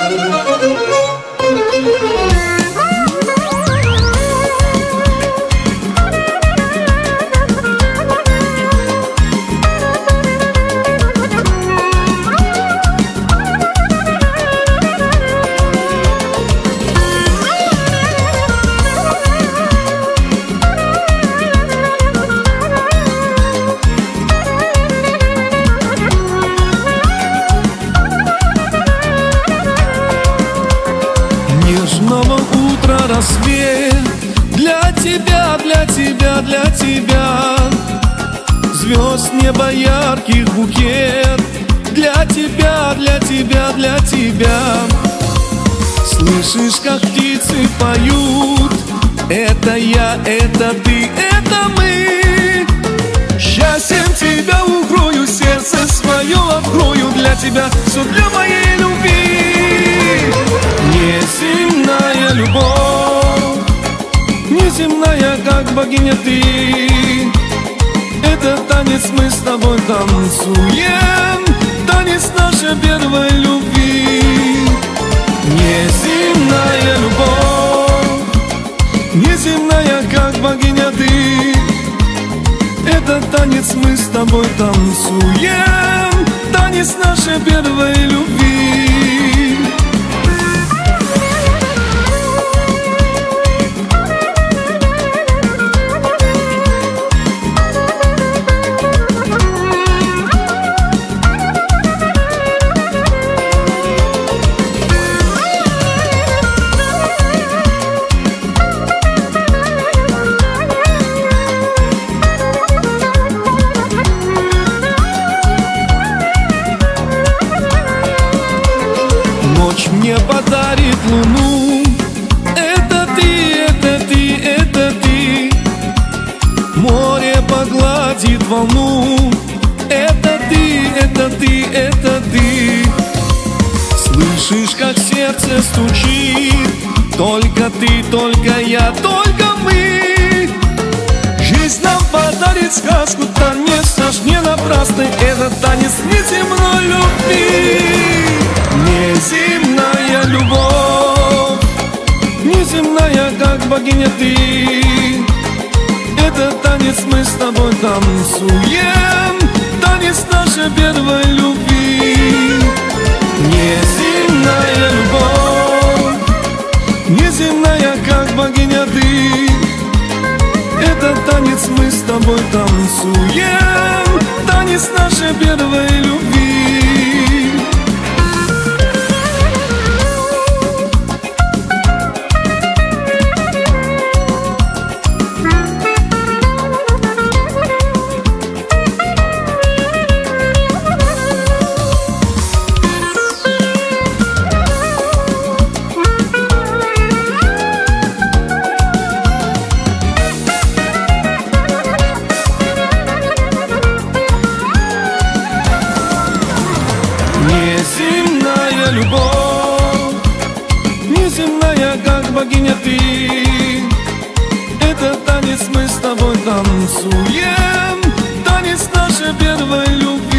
Нежного утра рассвет для тебя, для тебя, для тебя. Звезд неба ярких букет для тебя, для тебя, для тебя. Слышишь, как птицы поют? Это я, это ты, это мы. Счастьем тебя укрою, сердце свое открою. Для тебя все для моей любви. Неземная любовь, неземная, как богиня ты. Этот танец мы с тобой танцуем, танец нашей первой любви. Неземная любовь, неземная, как богиня ты. Этот танец мы с тобой танцуем, танец нашей первой любви. Ночь мне подарит луну. Это ты, это ты, это ты. Море погладит волну. Это ты, это ты, это ты. Слышишь, как сердце стучит? Только ты, только я, только мы. Жизнь нам подарит сказку, танец наш не напрасный. Этот танец неземной любви. Неземная любовь, неземная, как богиня ты. Этот танец мы с тобой танцуем, танец нашей первой любви. Неземная любовь, неземная, как богиня ты. Этот танец мы с тобой танцуем, танец нашей первой любви. Неземная любовь, неземная, как богиня ты. Этот танец мы с тобой танцуем, танец нашей первой любви.